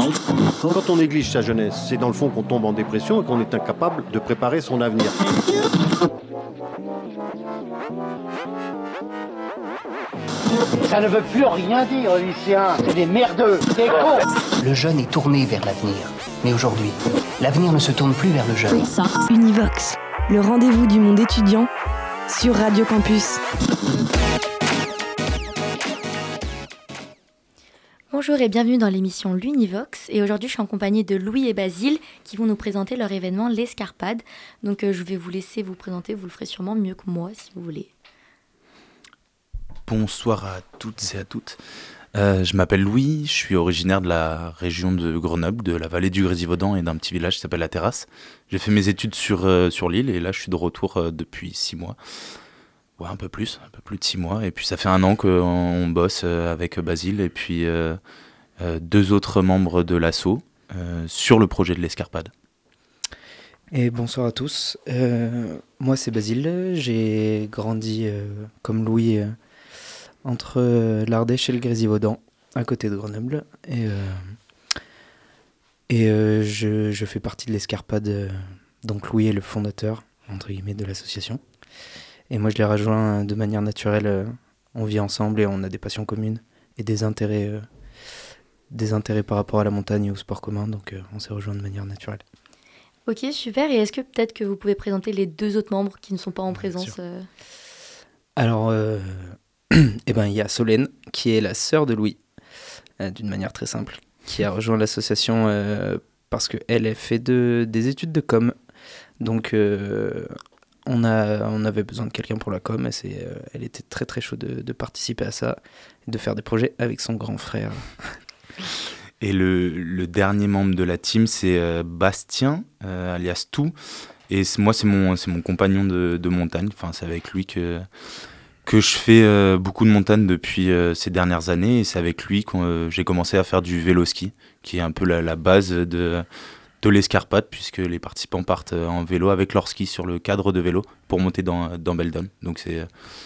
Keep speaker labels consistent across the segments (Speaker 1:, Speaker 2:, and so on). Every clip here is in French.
Speaker 1: Quand on néglige sa jeunesse, c'est dans le fond qu'on tombe en dépression et qu'on est incapable de préparer son avenir.
Speaker 2: Ça ne veut plus rien dire, lycéens. C'est des merdeux, des cons.
Speaker 3: Le jeune est tourné vers l'avenir. Mais aujourd'hui, l'avenir ne se tourne plus vers le jeune.
Speaker 4: Univox, le rendez-vous du monde étudiant sur Radio Campus.
Speaker 5: Bonjour et bienvenue dans l'émission L'Univox. Et aujourd'hui, je suis en compagnie de Louis et Basile qui vont nous présenter leur événement L'Escarpade. Donc, je vais vous laisser vous présenter. Vous le ferez sûrement mieux que moi si vous voulez.
Speaker 6: Bonsoir à toutes et à toutes. Je m'appelle Louis, je suis originaire de la région de Grenoble, de la vallée du Grésivaudan et d'un petit village qui s'appelle La Terrasse. J'ai fait mes études sur l'île et là je suis de retour depuis 6 mois. Ouais, un peu plus de 6 mois. Et puis ça fait 1 an qu'on bosse avec Basile et puis 2 autres membres de l'asso sur le projet de l'Escarpade.
Speaker 7: Et bonsoir à tous. Moi c'est Basile, j'ai grandi comme Louis entre l'Ardèche et le Grésivaudan, à côté de Grenoble. Et je fais partie de l'Escarpade, donc Louis est le fondateur, entre guillemets, de l'association. Et moi je l'ai rejoint de manière naturelle, on vit ensemble et on a des passions communes et des intérêts par rapport à la montagne et au sport commun, donc on s'est rejoint de manière naturelle.
Speaker 5: Ok, super. Et est-ce que peut-être que vous pouvez présenter les 2 autres membres qui ne sont pas en présence
Speaker 7: Alors, eh ben, il y a Solène, qui est la sœur de Louis, d'une manière très simple, qui a rejoint l'association parce qu'elle fait des études de com. Donc, on avait besoin de quelqu'un pour la com, et elle était très très chaude de participer à ça, et de faire des projets avec son grand frère.
Speaker 6: Et le dernier membre de la team, c'est Bastien, alias Tout. Et moi, c'est mon compagnon de montagne. Enfin, c'est avec lui que je fais beaucoup de montagne depuis ces dernières années. Et c'est avec lui que j'ai commencé à faire du vélo-ski, qui est un peu la base de l'Escarpade, puisque les participants partent en vélo avec leur ski sur le cadre de vélo pour monter dans Beldon. Donc c'est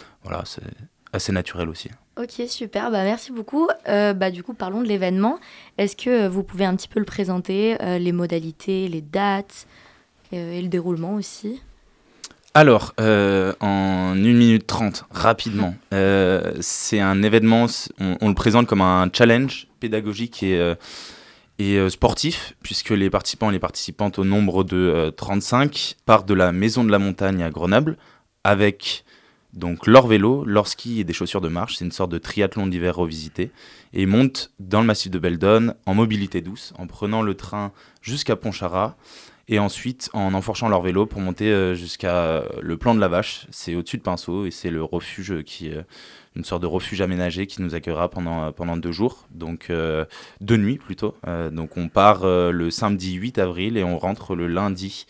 Speaker 6: assez naturel aussi.
Speaker 5: Ok, super, merci beaucoup. Du coup, parlons de l'événement. Est-ce que vous pouvez un petit peu le présenter, les modalités, les dates et le déroulement aussi ?
Speaker 6: Alors, en 1 minute 30, rapidement, c'est un événement, on le présente comme un challenge pédagogique et sportif, puisque les participants et les participantes au nombre de 35 partent de la Maison de la Montagne à Grenoble avec donc leur vélo, leur ski et des chaussures de marche. C'est une sorte de triathlon d'hiver revisité. Et ils montent dans le massif de Beldon en mobilité douce, en prenant le train jusqu'à Pontcharrat et ensuite en enfourchant leur vélo pour monter jusqu'à le plan de la Vache. C'est au-dessus de Pinceau et c'est le refuge une sorte de refuge aménagé qui nous accueillera pendant 2 jours, donc 2 nuits plutôt. Donc on part le samedi 8 avril et on rentre le lundi.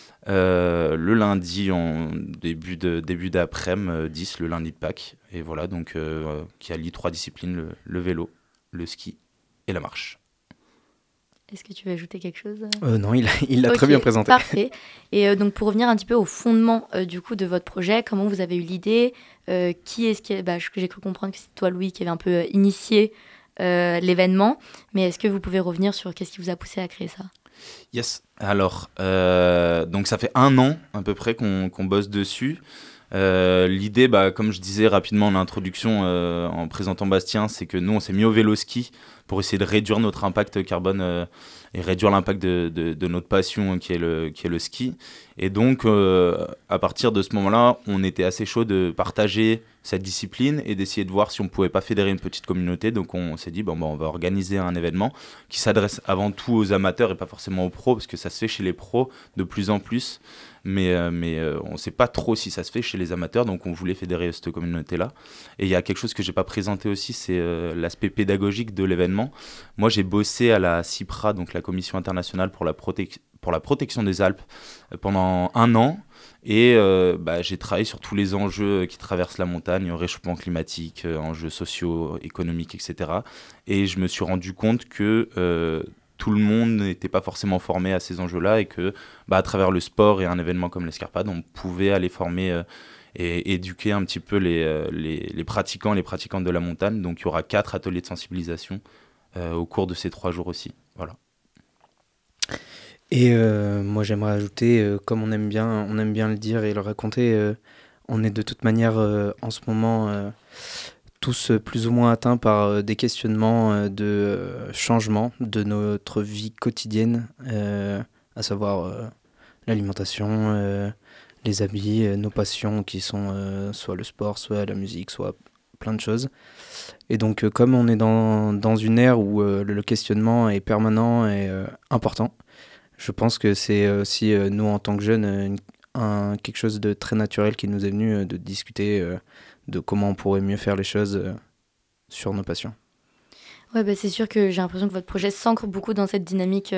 Speaker 6: Le lundi en début d'après-midi, 10, le lundi de Pâques. Et voilà, donc qui allie 3 disciplines, le vélo, le ski et la marche.
Speaker 5: Est-ce que tu veux ajouter quelque chose ?
Speaker 7: Non, il l'a très bien présenté.
Speaker 5: Parfait. Et donc pour revenir un petit peu au fondement du coup de votre projet, comment vous avez eu l'idée ? Qui est-ce qui j'ai cru comprendre que c'est toi, Louis, qui avait un peu initié l'événement. Mais est-ce que vous pouvez revenir sur qu'est-ce qui vous a poussé à créer ça ?
Speaker 6: Yes. Alors, donc ça fait 1 an à peu près qu'on bosse dessus. L'idée, comme je disais rapidement en introduction en présentant Bastien, c'est que nous on s'est mis au vélo-ski pour essayer de réduire notre impact carbone et réduire l'impact de notre passion qui est le ski. Et donc à partir de ce moment-là, on était assez chaud de partager cette discipline et d'essayer de voir si on pouvait pas fédérer une petite communauté. Donc on s'est dit on va organiser un événement qui s'adresse avant tout aux amateurs et pas forcément aux pros, parce que ça se fait chez les pros de plus en plus. Mais on ne sait pas trop si ça se fait chez les amateurs, donc on voulait fédérer cette communauté-là. Et il y a quelque chose que je n'ai pas présenté aussi, c'est l'aspect pédagogique de l'événement. Moi, j'ai bossé à la CIPRA, donc la Commission internationale pour la protection des Alpes, pendant 1 an. Et j'ai travaillé sur tous les enjeux qui traversent la montagne, réchauffement climatique, enjeux sociaux, économiques, etc. Et je me suis rendu compte que tout le monde n'était pas forcément formé à ces enjeux-là et que à travers le sport et un événement comme l'Escarpade, on pouvait aller former et éduquer un petit peu les pratiquants et les pratiquantes de la montagne. Donc il y aura 4 ateliers de sensibilisation au cours de ces 3 jours aussi. Voilà.
Speaker 7: Et moi j'aimerais ajouter, comme on aime bien le dire et le raconter, on est de toute manière en ce moment tous plus ou moins atteints par des questionnements de changement de notre vie quotidienne, à savoir l'alimentation, les habits, nos passions qui sont soit le sport, soit la musique, soit plein de choses. Et donc comme on est dans une ère où le questionnement est permanent et important, je pense que c'est aussi nous en tant que jeunes quelque chose de très naturel qui nous est venu de discuter de comment on pourrait mieux faire les choses sur nos passions.
Speaker 5: Ouais, c'est sûr que j'ai l'impression que votre projet s'ancre beaucoup dans cette dynamique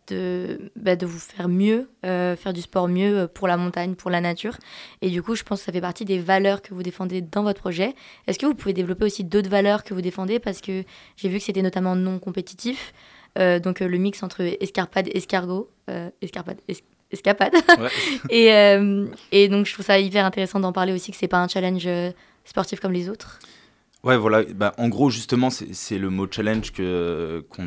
Speaker 5: de vous faire mieux, faire du sport mieux pour la montagne, pour la nature. Et du coup, je pense que ça fait partie des valeurs que vous défendez dans votre projet. Est-ce que vous pouvez développer aussi d'autres valeurs que vous défendez? Parce que j'ai vu que c'était notamment non compétitif. Donc le mix entre escarpade, escargot, escapade. Ouais. et donc je trouve ça hyper intéressant d'en parler aussi, que c'est pas un challenge sportif comme les autres.
Speaker 6: Ouais, voilà. En gros, justement, c'est le mot challenge qu'on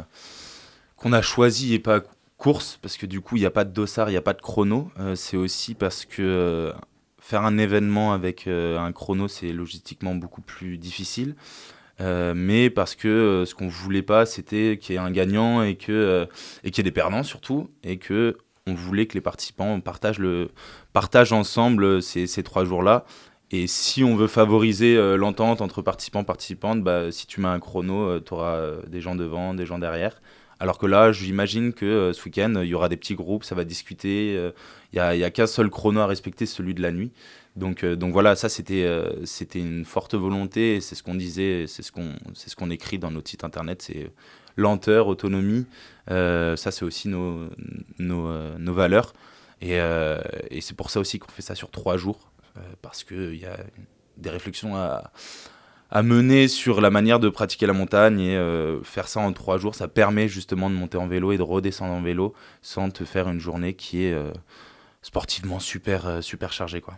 Speaker 6: a choisi et pas course, parce que du coup, il n'y a pas de dossard, il n'y a pas de chrono. C'est aussi parce que faire un événement avec un chrono, c'est logistiquement beaucoup plus difficile. Mais parce que ce qu'on voulait pas, c'était qu'il y ait un gagnant et qu'il y ait des perdants surtout, et que on voulait que les participants partagent ensemble ces 3 jours-là. Et si on veut favoriser l'entente entre participants-participantes, si tu mets un chrono, tu auras des gens devant, des gens derrière. Alors que là, j'imagine que ce week-end, il y aura des petits groupes, ça va discuter. Il n'y a qu'un seul chrono à respecter, celui de la nuit. Donc voilà, ça c'était une forte volonté, et c'est ce qu'on disait, c'est ce qu'on écrit dans notre site internet, c'est lenteur, autonomie, ça c'est aussi nos valeurs, et c'est pour ça aussi qu'on fait ça sur 3 jours, parce qu'il y a des réflexions à mener sur la manière de pratiquer la montagne, et faire ça en 3 jours, ça permet justement de monter en vélo et de redescendre en vélo sans te faire une journée qui est sportivement super chargée, quoi.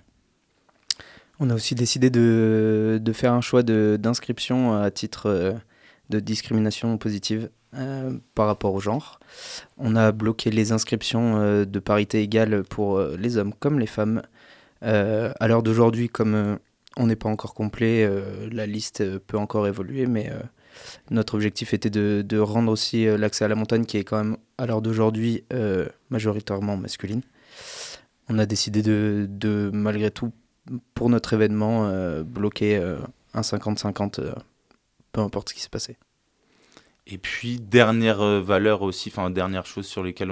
Speaker 7: On a aussi décidé de faire un choix d'inscription à titre de discrimination positive par rapport au genre. On a bloqué les inscriptions de parité égale pour les hommes comme les femmes. À l'heure d'aujourd'hui, comme on n'est pas encore complet, la liste peut encore évoluer, mais notre objectif était de rendre aussi l'accès à la montagne, qui est quand même à l'heure d'aujourd'hui majoritairement masculine. On a décidé de malgré tout, pour notre événement, bloquer un 50-50, peu importe ce qui s'est passé.
Speaker 6: Et puis, dernière valeur aussi, dernière chose sur lesquelles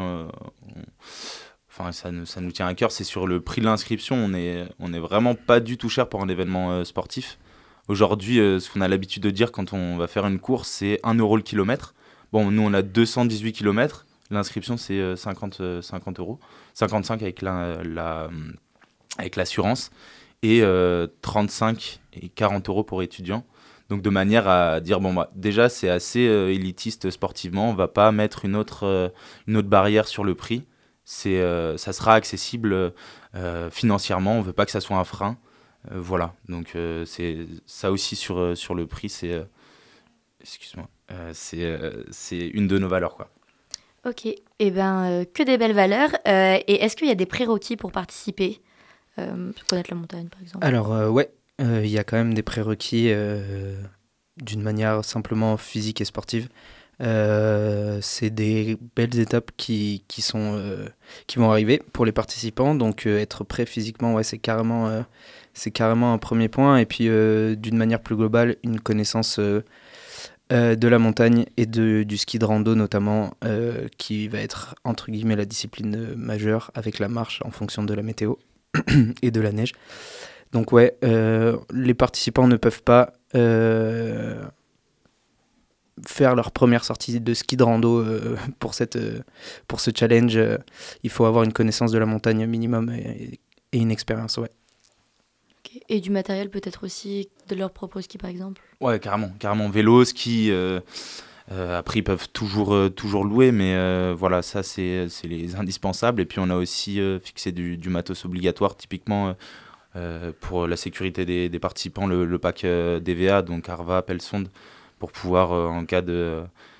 Speaker 6: ça nous tient à cœur, c'est sur le prix de l'inscription. On est vraiment pas du tout cher pour un événement sportif. Aujourd'hui, ce qu'on a l'habitude de dire quand on va faire une course, c'est 1 € le kilomètre. Bon, nous, on a 218 km. L'inscription, c'est 50 €. 55 avec avec l'assurance. Et 35 et 40 € pour étudiants. Donc de manière à dire, déjà c'est assez élitiste sportivement, on ne va pas mettre une autre barrière sur le prix. Ça sera accessible financièrement, on ne veut pas que ça soit un frein. Voilà, donc c'est ça aussi sur le prix, c'est une de nos valeurs, quoi.
Speaker 5: Ok, que des belles valeurs. Et est-ce qu'il y a des prérequis pour participer? Pour connaître la montagne, par exemple.
Speaker 7: Alors, ouais, il y a quand même des prérequis d'une manière simplement physique et sportive. C'est des belles étapes qui vont arriver pour les participants. Donc, être prêt physiquement, ouais, c'est carrément un premier point. Et puis, d'une manière plus globale, une connaissance de la montagne et du ski de rando notamment, qui va être, entre guillemets, la discipline majeure avec la marche en fonction de la météo et de la neige. Donc ouais, les participants ne peuvent pas faire leur première sortie de ski de rando pour ce challenge. Il faut avoir une connaissance de la montagne minimum et une expérience, ouais.
Speaker 5: Okay. Et du matériel peut-être aussi, de leur propre ski par exemple? Ouais,
Speaker 6: carrément. Vélo, ski... après, ils peuvent toujours louer, mais voilà, ça, c'est les indispensables. Et puis, on a aussi fixé du matos obligatoire, typiquement pour la sécurité des participants, le pack DVA, donc Arva, pelle sonde, pour pouvoir, en cas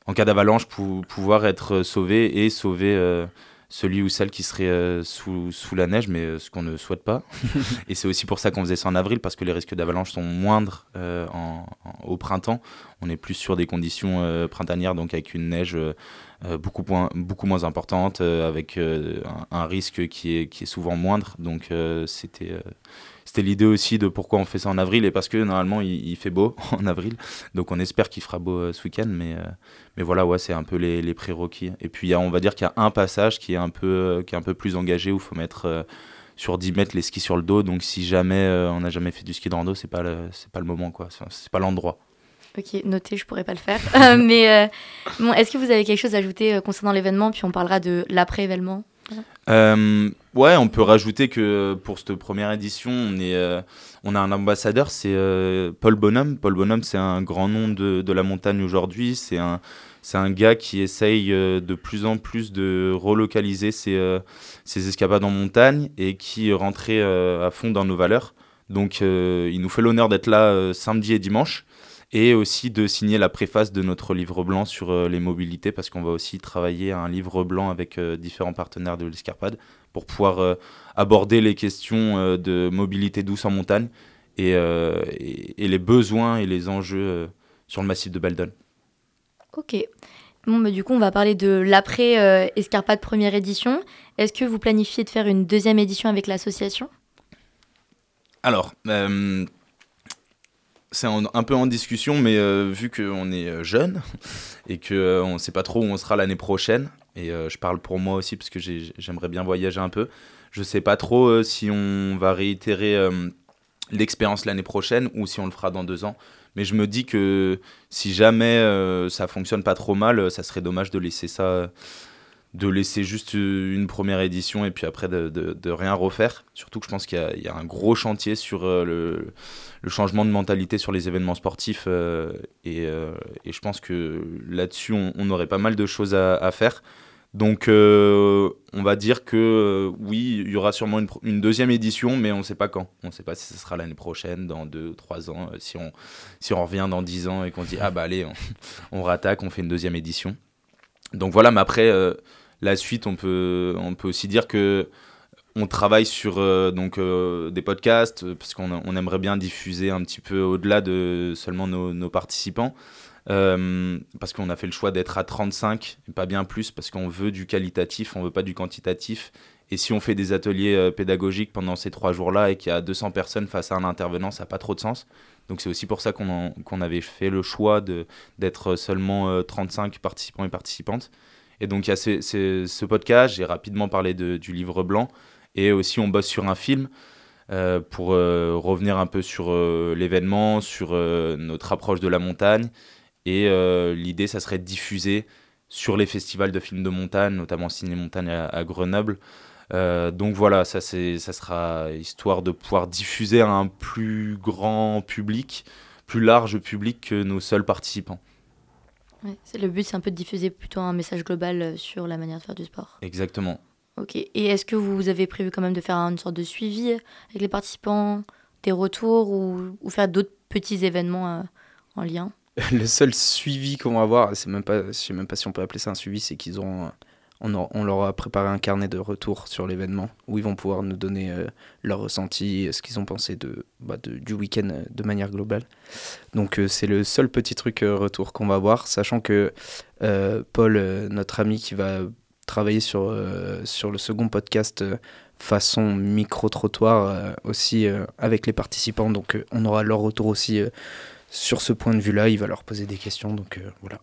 Speaker 6: en cas d'avalanche, pouvoir être sauvé et sauver celui ou celle qui serait sous la neige, mais ce qu'on ne souhaite pas. Et c'est aussi pour ça qu'on faisait ça en avril, parce que les risques d'avalanche sont moindres au printemps. On est plus sur des conditions printanières, donc avec une neige beaucoup moins importante, avec un risque qui est souvent moindre. Donc c'était l'idée aussi de pourquoi on fait ça en avril, et parce que normalement il fait beau en avril, donc on espère qu'il fera beau ce week-end, mais voilà, ouais, c'est un peu les prérequis. Et puis on va dire qu'il y a un passage qui est un peu plus engagé, où il faut mettre sur 10 mètres les skis sur le dos, donc si jamais on n'a jamais fait du ski de rando, c'est pas le moment, quoi. C'est pas l'endroit.
Speaker 5: Ok, noté, je pourrais pas le faire. Mais bon, est-ce que vous avez quelque chose à ajouter concernant l'événement, puis on parlera de l'après-événement?
Speaker 6: Ouais, on peut rajouter que pour cette première édition, on a un ambassadeur, c'est Paul Bonhomme. Paul Bonhomme, c'est un grand nom de la montagne aujourd'hui. C'est un gars qui essaye de plus en plus de relocaliser ses escapades en montagne et qui rentrait à fond dans nos valeurs. Donc il nous fait l'honneur d'être là samedi et dimanche, et aussi de signer la préface de notre livre blanc sur les mobilités, parce qu'on va aussi travailler un livre blanc avec différents partenaires de l'Escarpade pour pouvoir aborder les questions de mobilité douce en montagne et les besoins et les enjeux sur le massif de Baldon.
Speaker 5: Ok. Bon, bah, du coup, on va parler de l'après-Escarpade première édition. Est-ce que vous planifiez de faire une deuxième édition avec l'association ?
Speaker 6: Alors, c'est un peu en discussion, mais vu qu'on est jeune et qu'on ne sait pas trop où on sera l'année prochaine, et je parle pour moi aussi parce que j'aimerais bien voyager un peu, je ne sais pas trop si on va réitérer l'expérience l'année prochaine ou si on le fera dans 2 ans. Mais je me dis que si jamais ça ne fonctionne pas trop mal, ça serait dommage de laisser juste une première édition et puis après de rien refaire. Surtout que je pense qu'il y a un gros chantier sur le changement de mentalité sur les événements sportifs et je pense que là-dessus on aurait pas mal de choses à faire. Donc on va dire que oui, il y aura sûrement une deuxième édition, mais on ne sait pas quand. On ne sait pas si ce sera l'année prochaine, dans 2-3 ans, si on revient dans 10 ans et qu'on dit « Ah bah allez, on rattaque, on fait une deuxième édition ». Donc voilà, mais après, la suite, on peut aussi dire qu'on travaille sur des podcasts, parce qu'on aimerait bien diffuser un petit peu au-delà de seulement nos participants. Parce qu'on a fait le choix d'être à 35 et pas bien plus, parce qu'on veut du qualitatif, on veut pas du quantitatif, et si on fait des ateliers pédagogiques pendant ces 3 jours-là et qu'il y a 200 personnes face à un intervenant, ça n'a pas trop de sens. Donc c'est aussi pour ça qu'on avait fait le choix d'être seulement 35 participants et participantes. Et donc il y a ce podcast, j'ai rapidement parlé du livre blanc, et aussi on bosse sur un film pour revenir un peu sur l'événement, sur notre approche de la montagne. Et l'idée, ça serait de diffuser sur les festivals de films de montagne, notamment Ciné Montagne à Grenoble. Donc voilà, ça sera histoire de pouvoir diffuser à un plus grand public, plus large public que nos seuls participants.
Speaker 5: Ouais, le but, c'est un peu de diffuser plutôt un message global sur la manière de faire du sport.
Speaker 6: Exactement.
Speaker 5: Ok. Et est-ce que vous avez prévu quand même de faire une sorte de suivi avec les participants, des retours, ou faire d'autres petits événements en lien ?
Speaker 7: Le seul suivi qu'on va avoir, je sais même pas si on peut appeler ça un suivi, c'est on leur a préparé un carnet de retour sur l'événement où ils vont pouvoir nous donner leur ressenti, ce qu'ils ont pensé du week-end de manière globale. Donc c'est le seul petit truc retour qu'on va avoir, sachant que Paul, notre ami qui va travailler sur le second podcast façon micro-trottoir aussi avec les participants, donc on aura leur retour aussi sur ce point de vue-là, il va leur poser des questions, donc voilà.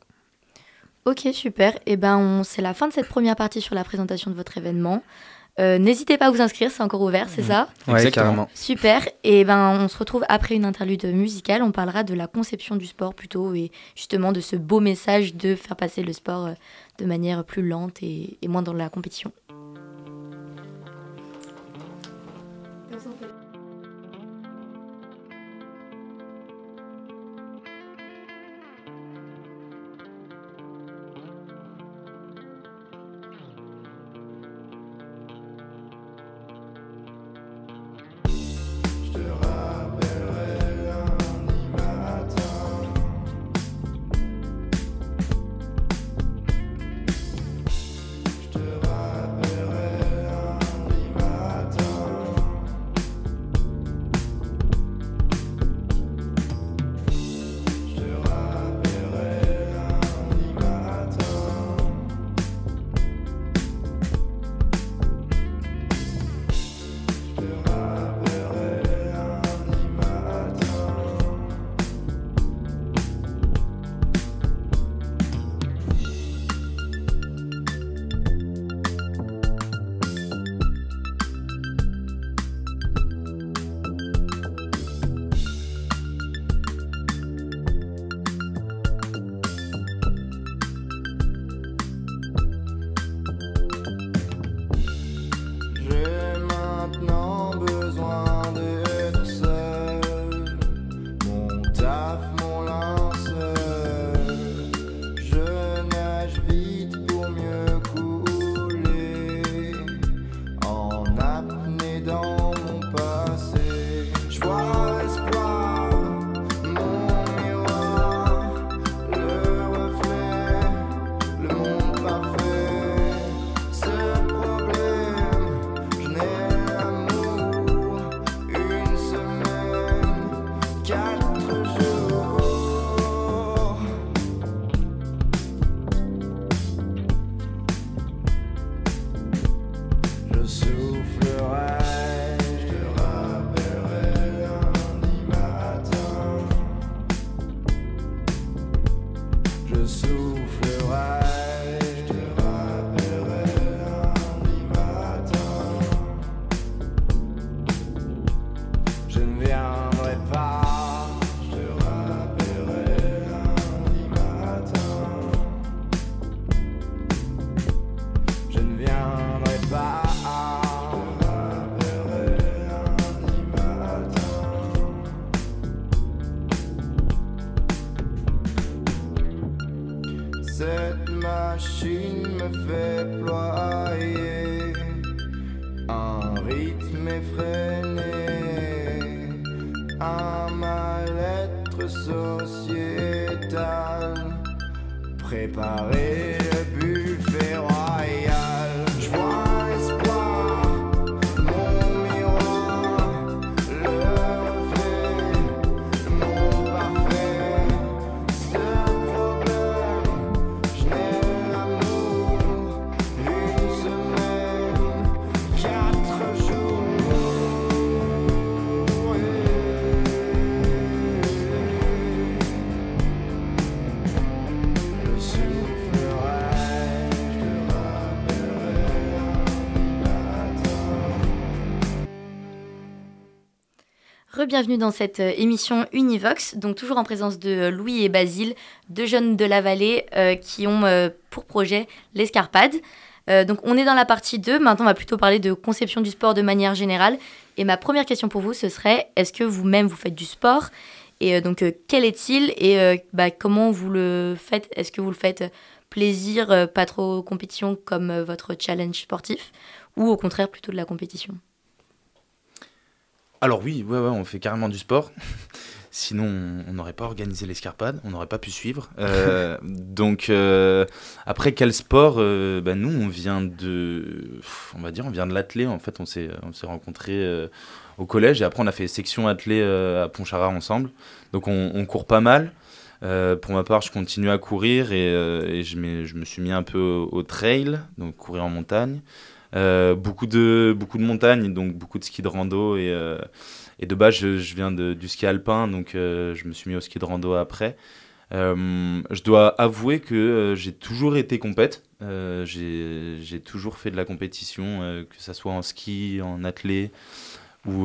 Speaker 5: Ok, super. Et c'est la fin de cette première partie sur la présentation de votre événement. N'hésitez pas à vous inscrire, c'est encore ouvert, c'est ça ?
Speaker 7: Ouais, carrément.
Speaker 5: Super. Et on se retrouve après une interlude musicale. On parlera de la conception du sport plutôt, et justement de ce beau message de faire passer le sport de manière plus lente et moins dans la compétition.
Speaker 8: cette machine me fait ployer. Un rythme effréné, un mal-être sociétal. Préparer le buffet royal. Je vois l'espoir, mon miroir, le reflet, mon parfait. Ce problème, je n'ai l'amour. Une semaine, 4 jours. Le soufflerai, je te rappellerai un matin.
Speaker 5: Re-bienvenue dans cette émission Univox, donc toujours en présence de Louis et Basile, deux jeunes de la vallée qui ont pour projet l'Escarpade. Donc on est dans la partie 2, maintenant on va plutôt parler de conception du sport de manière générale. Et ma première question pour vous, ce serait, est-ce que vous-même vous faites du sport ? Et donc quel est-il et comment vous le faites ? Est-ce que vous le faites plaisir, pas trop compétition comme votre challenge sportif, ou au contraire plutôt de la compétition ?
Speaker 6: Alors oui, ouais, on fait carrément du sport. Sinon, on n'aurait pas organisé l'Escarpade, on n'aurait pas pu suivre. Donc, après, quel sport nous, on vient de l'athlé. En fait, on s'est rencontrés au collège et après, on a fait section athlé à Pontcharrat ensemble. Donc, on court pas mal. Pour ma part, je continue à courir et je me suis mis un peu au trail, donc courir en montagne. Beaucoup de montagnes, donc beaucoup de ski de rando et de base je viens du ski alpin, donc je me suis mis au ski de rando après. Je dois avouer que j'ai toujours été compète, j'ai toujours fait de la compétition, que ça soit en ski, en athlé ou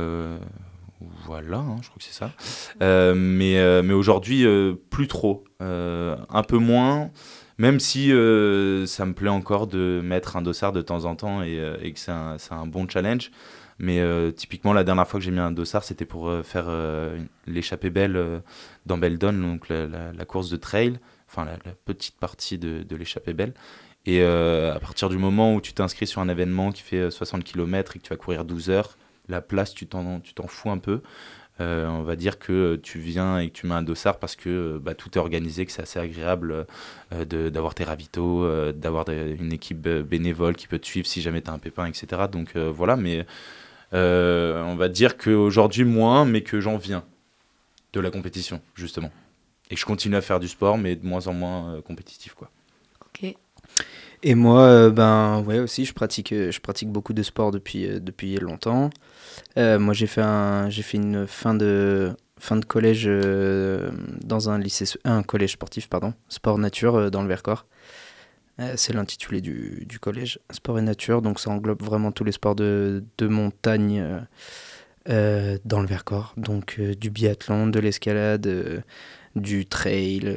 Speaker 6: voilà, je crois que c'est ça. Mais aujourd'hui plus trop, un peu moins. Même si ça me plaît encore de mettre un dossard de temps en temps et que c'est un bon challenge. Mais typiquement, la dernière fois que j'ai mis un dossard, c'était pour faire l'échappée belle dans Beldon, donc la course de trail, enfin la petite partie de l'échappée belle. Et à partir du moment où tu t'inscris sur un événement qui fait 60 km et que tu vas courir 12 heures, la place, tu t'en fous un peu. On va dire que tu viens et que tu mets un dossard parce que tout est organisé, que c'est assez agréable d'avoir tes ravitaux, d'avoir une équipe bénévole qui peut te suivre si jamais tu as un pépin, etc. Donc voilà, mais on va dire qu'aujourd'hui moins, mais que j'en viens de la compétition, justement. Et que je continue à faire du sport, mais de moins en moins compétitif, quoi.
Speaker 5: Ok.
Speaker 7: Et moi, aussi, je pratique beaucoup de sport depuis longtemps. Moi, j'ai fait une fin de collège dans un collège sportif, sport nature dans le Vercors. C'est l'intitulé du collège, sport et nature. Donc, ça englobe vraiment tous les sports de montagne dans le Vercors. Donc, du biathlon, de l'escalade, du trail,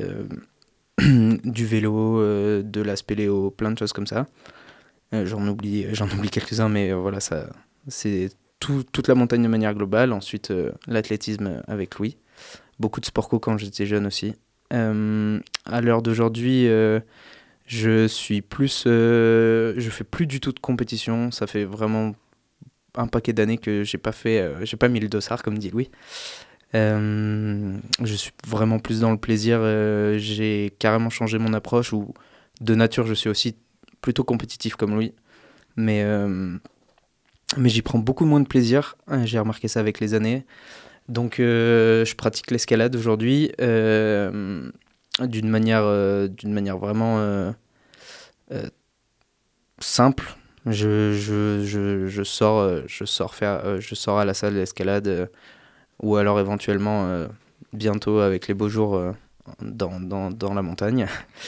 Speaker 7: du vélo, de la spéléo, plein de choses comme ça. J'en oublie quelques-uns, mais voilà, ça, c'est toute la montagne de manière globale. Ensuite, l'athlétisme avec Louis. Beaucoup de sport co quand j'étais jeune aussi. À l'heure d'aujourd'hui, je fais plus du tout de compétition. Ça fait vraiment un paquet d'années que j'ai pas mis le dossard, comme dit Louis. Je suis vraiment plus dans le plaisir. J'ai carrément changé mon approche où de nature je suis aussi plutôt compétitif comme Louis, mais j'y prends beaucoup moins de plaisir. J'ai remarqué ça avec les années. Donc je pratique l'escalade aujourd'hui d'une manière vraiment simple. Je sors à la salle d'escalade ou alors éventuellement bientôt avec les beaux jours dans la montagne.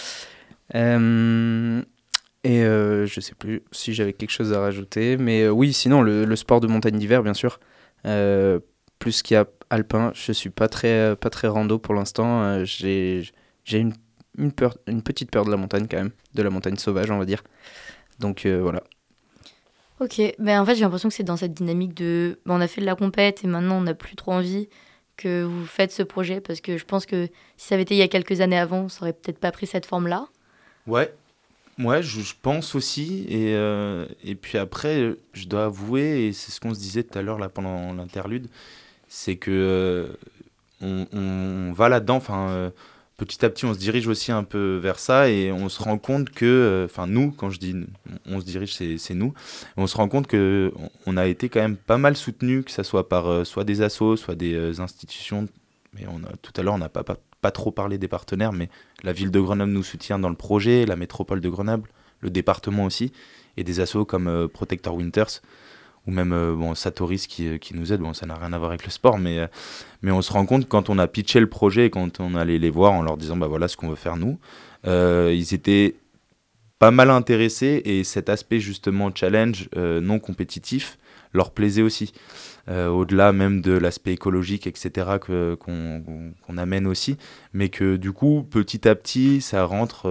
Speaker 7: Je sais plus si j'avais quelque chose à rajouter, mais oui, sinon le sport de montagne d'hiver, bien sûr, plus qu'il y a alpin, je suis pas très rando pour l'instant. J'ai une petite peur de la montagne quand même, de la montagne sauvage, on va dire. Donc voilà.
Speaker 5: Ok, en fait j'ai l'impression que c'est dans cette dynamique de on a fait de la compète et maintenant on n'a plus trop envie que vous faites ce projet, parce que je pense que si ça avait été il y a quelques années avant, ça aurait peut-être pas pris cette forme-là.
Speaker 6: Ouais, je pense aussi. Et puis après, je dois avouer, et c'est ce qu'on se disait tout à l'heure là, pendant l'interlude, c'est que on va là-dedans. Petit à petit, on se dirige aussi un peu vers ça et on se rend compte que, nous, quand je dis on se dirige, c'est nous, on se rend compte que on a été quand même pas mal soutenu, que ça soit par soit des assos, soit des institutions. Mais tout à l'heure, on n'a pas trop parlé des partenaires, mais la ville de Grenoble nous soutient dans le projet, la métropole de Grenoble, le département aussi, et des assos comme Protector Winters, ou même Satoris qui nous aide. Bon, ça n'a rien à voir avec le sport, mais on se rend compte quand on a pitché le projet, quand on allait les voir en leur disant bah voilà ce qu'on veut faire nous, ils étaient pas mal intéressés et cet aspect justement challenge non compétitif leur plaisait aussi. Au-delà même de l'aspect écologique, etc., qu'on amène aussi, mais que du coup, petit à petit, ça rentre...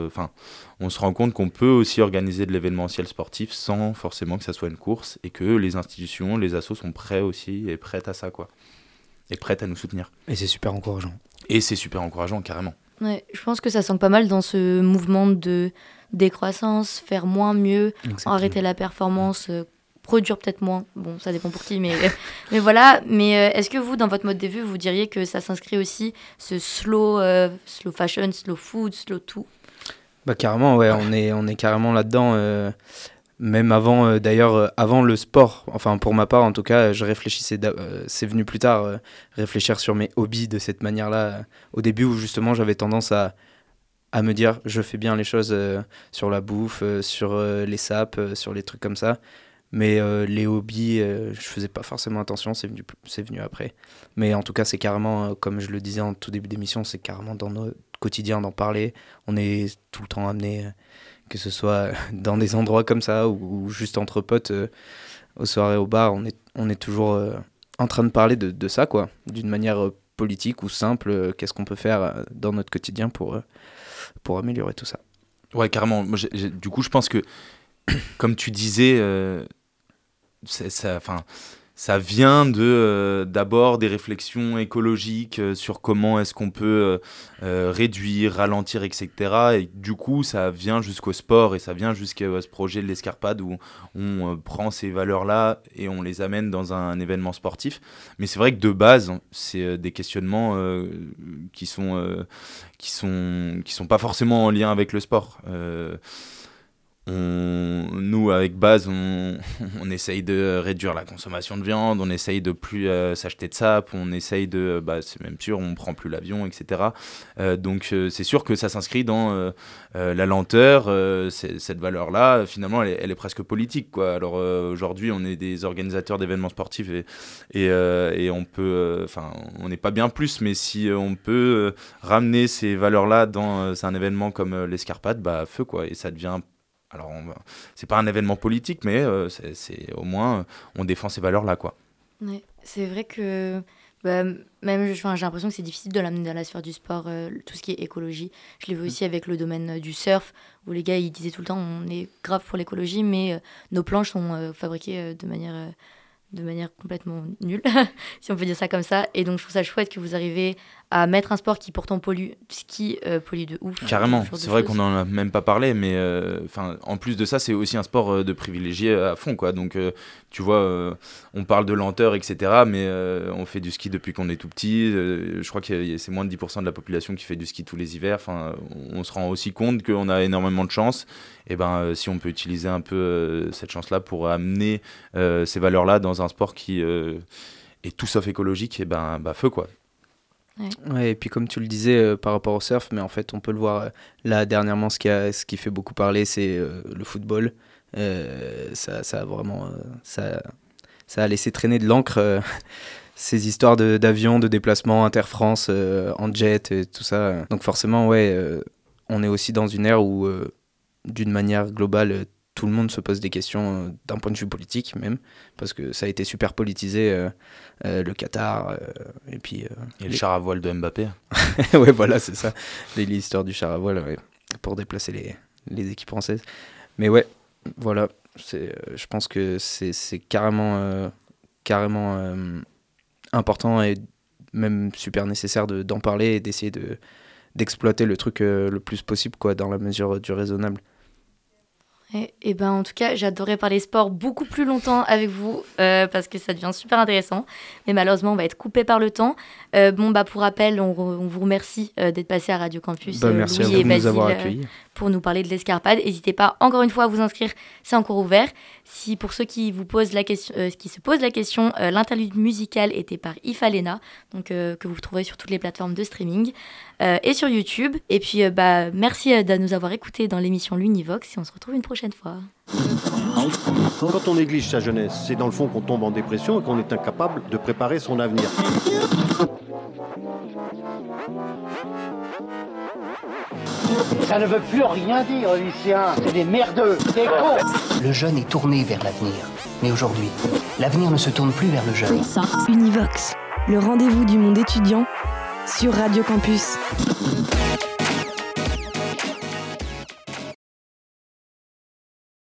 Speaker 6: on se rend compte qu'on peut aussi organiser de l'événementiel sportif sans forcément que ça soit une course, et que les institutions, les assos sont prêts aussi, et prêtes à ça, quoi. Et prêtes à nous soutenir.
Speaker 7: Et c'est super encourageant.
Speaker 6: Et c'est super encourageant, carrément.
Speaker 5: Ouais, je pense que ça sent pas mal dans ce mouvement de décroissance, faire moins, mieux,
Speaker 7: Exactement.
Speaker 5: arrêter la performance, produire peut-être moins. Bon, ça dépend pour qui, mais, mais voilà. Mais est-ce que vous, dans votre mode de vue, vous diriez que ça s'inscrit aussi, ce slow fashion, slow food, slow tout?
Speaker 7: Bah carrément, ouais, on est carrément là-dedans. Même avant, d'ailleurs, avant le sport, enfin pour ma part en tout cas, je réfléchissais, c'est venu plus tard, réfléchir sur mes hobbies de cette manière-là. Au début où justement j'avais tendance à me dire je fais bien les choses sur la bouffe, sur les sapes, sur les trucs comme ça. Mais les hobbies, je faisais pas forcément attention, c'est venu après. Mais en tout cas, c'est carrément, comme je le disais en tout début d'émission, c'est carrément dans notre quotidien d'en parler. On est tout le temps amené, que ce soit dans des endroits comme ça ou juste entre potes, aux soirées, au bar, on est toujours en train de parler de ça, quoi, d'une manière politique ou simple. Qu'est-ce qu'on peut faire dans notre quotidien pour améliorer tout ça.
Speaker 6: Ouais, carrément. Moi, du coup, je pense que, comme tu disais... ça vient d'abord des réflexions écologiques sur comment est-ce qu'on peut réduire, ralentir, etc. Et du coup, ça vient jusqu'au sport et ça vient jusqu'à ce projet de l'Escarpade où on prend ces valeurs-là et on les amène dans un événement sportif. Mais c'est vrai que de base, c'est des questionnements qui sont pas forcément en lien avec le sport. Nous, avec Baz, on essaye de réduire la consommation de viande, on essaye de plus s'acheter de sap, on essaye de, c'est même sûr, on prend plus l'avion, etc. Donc c'est sûr que ça s'inscrit dans la lenteur, cette valeur-là, finalement, elle est presque politique, quoi. Alors aujourd'hui, on est des organisateurs d'événements sportifs et on peut, on n'est pas bien plus, mais si on peut ramener ces valeurs-là dans un événement comme l'Escarpade, feu, quoi, et ça devient... Alors, c'est pas un événement politique, mais c'est au moins, on défend ces valeurs-là, quoi.
Speaker 5: Ouais, c'est vrai que même j'ai l'impression que c'est difficile de l'amener dans la sphère du sport, tout ce qui est écologie. Je l'ai vu aussi avec le domaine du surf, où les gars, ils disaient tout le temps, on est grave pour l'écologie, mais nos planches sont fabriquées de manière complètement nulle, si on peut dire ça comme ça. Et donc, je trouve ça chouette que vous arrivez à mettre un sport qui pourtant pollue, ce qui pollue de ouf.
Speaker 6: Carrément, c'est vrai qu'on n'en a même pas parlé, mais en plus de ça, c'est aussi un sport de privilégié à fond, quoi. Donc, tu vois, on parle de lenteur, etc., mais on fait du ski depuis qu'on est tout petit. Je crois que c'est moins de 10% de la population qui fait du ski tous les hivers. On se rend aussi compte qu'on a énormément de chance. Et si on peut utiliser un peu cette chance-là pour amener ces valeurs-là dans un sport qui est tout sauf écologique, et feu, quoi.
Speaker 7: Ouais, et puis comme tu le disais par rapport au surf, mais en fait on peut le voir là dernièrement, ce qui fait beaucoup parler, c'est le football. Ça a vraiment ça a laissé traîner de l'encre ces histoires d'avions, de déplacements inter-France en jet et tout ça. Donc forcément, ouais, on est aussi dans une ère où d'une manière globale tout le monde se pose des questions d'un point de vue politique même, parce que ça a été super politisé, le Qatar, et puis...
Speaker 6: et le char à voile de Mbappé.
Speaker 7: Ouais, voilà, c'est ça, l'histoire du char à voile, ouais, pour déplacer les équipes françaises. Mais ouais, voilà, je pense que c'est carrément important et même super nécessaire d'en parler et d'essayer d'exploiter le truc le plus possible, quoi, dans la mesure du raisonnable.
Speaker 5: Et ben en tout cas, j'adorais parler sport beaucoup plus longtemps avec vous parce que ça devient super intéressant. Mais malheureusement, on va être coupé par le temps. Pour rappel, on vous remercie d'être passé à Radio Campus.
Speaker 7: Merci
Speaker 5: Louis
Speaker 7: à vous
Speaker 5: et
Speaker 7: de nous avoir
Speaker 5: Basile,
Speaker 7: accueillis.
Speaker 5: pour nous parler de l'escarpade. N'hésitez pas encore une fois à vous inscrire, c'est encore ouvert. Si pour ceux qui vous posent la question, qui se posent la question, l'interlude musical était par Ifalena, donc que vous trouverez sur toutes les plateformes de streaming et sur YouTube. Et puis merci de nous avoir écoutés dans l'émission L'Univox et on se retrouve une prochaine fois.
Speaker 1: Quand on néglige sa jeunesse, c'est dans le fond qu'on tombe en dépression et qu'on est incapable de préparer son avenir.
Speaker 2: Ça ne veut plus rien dire, Lucien. C'est des merdeux, des cons.
Speaker 3: Le jeune est tourné vers l'avenir. Mais aujourd'hui, l'avenir ne se tourne plus vers le jeune.
Speaker 4: Univox, le rendez-vous du monde étudiant sur Radio Campus.